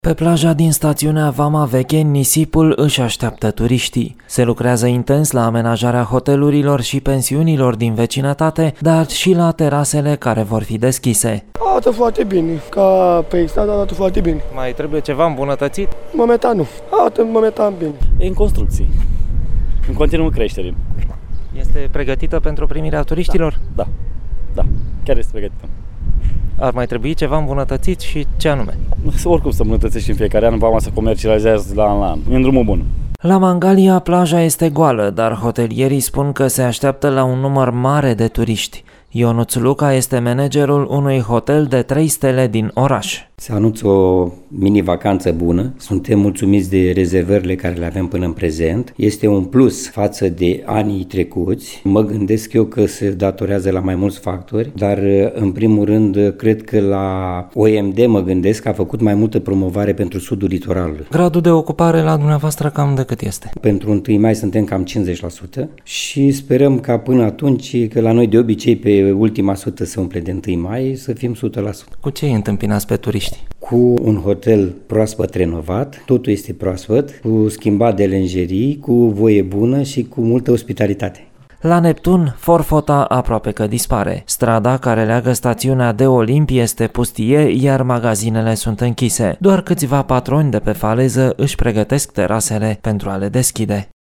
Pe plaja din stațiunea Vama Veche, nisipul își așteaptă turiștii. Se lucrează intens la amenajarea hotelurilor și pensiunilor din vecinătate, dar și la terasele care vor fi deschise. Arată foarte bine, ca pe externă arată foarte bine. Mai trebuie ceva îmbunătățit? Momentan nu, arată momentan bine. E în construcții, în continuă creștere. Este pregătită pentru primirea turiștilor? Da, chiar este pregătită. Ar mai trebui ceva îmbunătățit și ce anume? Oricum se îmbunătățește în fiecare an, Vama se comercializează la an la an. E în drumul bun. La Mangalia, plaja este goală, dar hotelierii spun că se așteaptă la un număr mare de turiști. Ionuț Luca este managerul unui hotel de 3 stele din oraș. Se anunță o mini-vacanță bună, suntem mulțumiți de rezervările care le avem până în prezent. Este un plus față de anii trecuți. Mă gândesc eu că se datorează la mai mulți factori, dar în primul rând cred că la OMD mă gândesc că a făcut mai multă promovare pentru sudul litoralului. Gradul de ocupare la dumneavoastră cam de cât este? Pentru 1 mai suntem cam 50% și sperăm ca până atunci, că la noi de obicei pe ultima sută se umple de 1 mai, să fim 100%. Cu ce îi întâmpinați pe turiști? Cu un hotel proaspăt renovat, totul este proaspăt, cu schimbat de lenjerii, cu voie bună și cu multă ospitalitate. La Neptun, Forfota aproape că dispare. Strada care leagă stațiunea de Olimp este pustie, iar magazinele sunt închise. Doar câțiva patroni de pe faleză își pregătesc terasele pentru a le deschide.